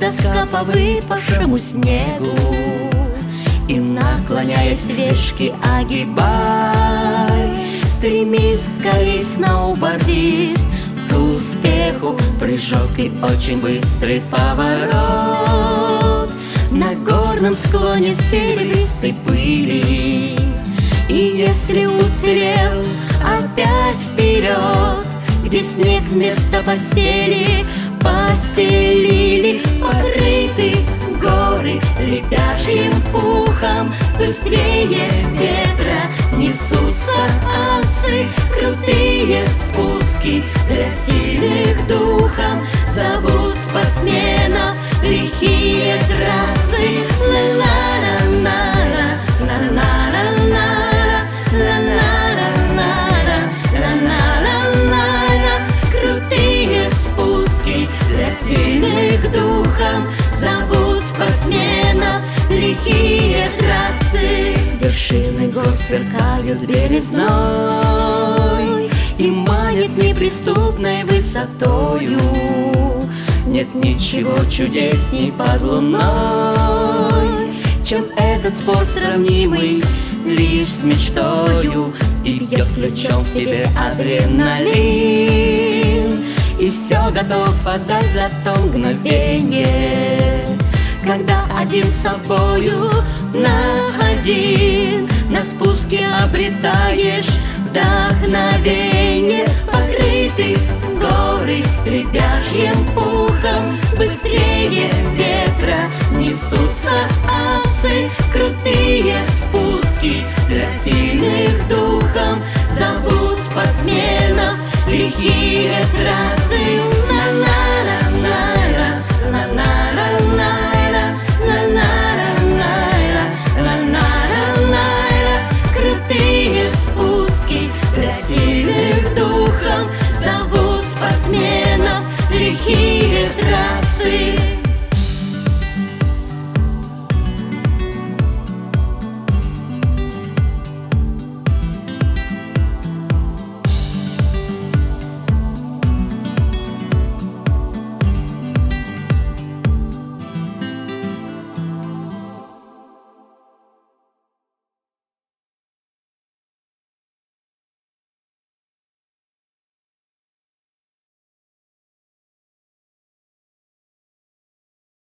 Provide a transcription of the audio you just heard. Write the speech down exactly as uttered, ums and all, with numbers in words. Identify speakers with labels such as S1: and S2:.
S1: тоска по выпавшему снегу, и, наклоняясь, вешки огибай. Стремись скорей, сноубордист, к успеху. Прыжок и очень быстрый поворот на горном склоне в серебристой пыли. И если уцелел, опять вперед, где снег вместо постели постелили. Покрыты горы летящим пухом, быстрее ветра несутся асы. Крутые спуски для сильных духом зовут спортсменов лихие трассы. Ла-ла-ла-ла-ла, ла-ла-ла-ла-ла, ла-ла-ла-ла-ла, ла-ла-ла-ла-ла. Крутые спуски для сильных духом зовут спортсменов лихие трассы. Вершины гор сверкают белизной и манят неприступной высотою. Нет ничего чудесней под луной, чем этот спорт, сравнимый лишь с мечтою. И бьет ключом в себе адреналин, и все готов отдать за то мгновение, когда один с собою на один.